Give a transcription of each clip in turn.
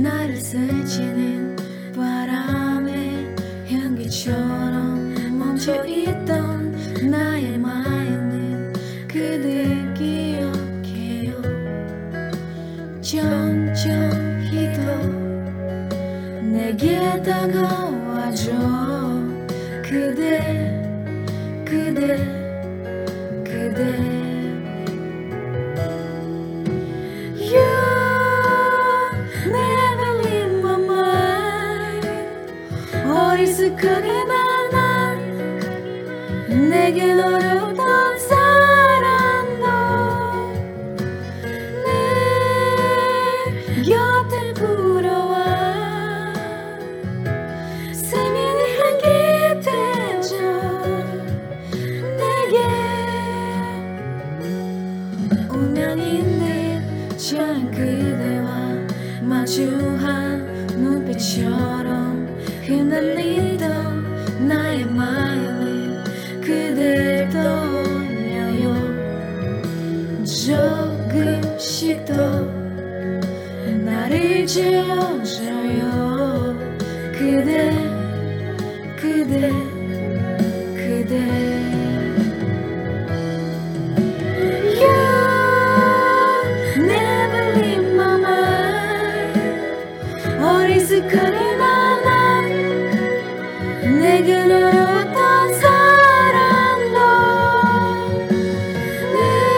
나를 스치는 바람의 향기처럼 멈춰있던 나의 마음은 그댈 기억해요. 천천히 더 내게 다가와줘. 그대 You never leave my mind. 어리숙하게 난 내게 너를 던 사랑도 내 곁을 불어와 세면이 향기 되죠. 내게 운명인데 전 그대와 마주한 눈빛처럼 휘날리던 나의 마음은 그댈 떠올려요. 조금씩 더 나를 지어줘요. 그대 You never leave my mind. 어리숙하게 난 내게 늘었던 사랑도 내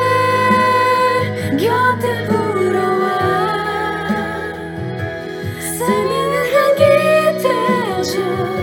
곁에 불어와 세미는 향기 되어줘.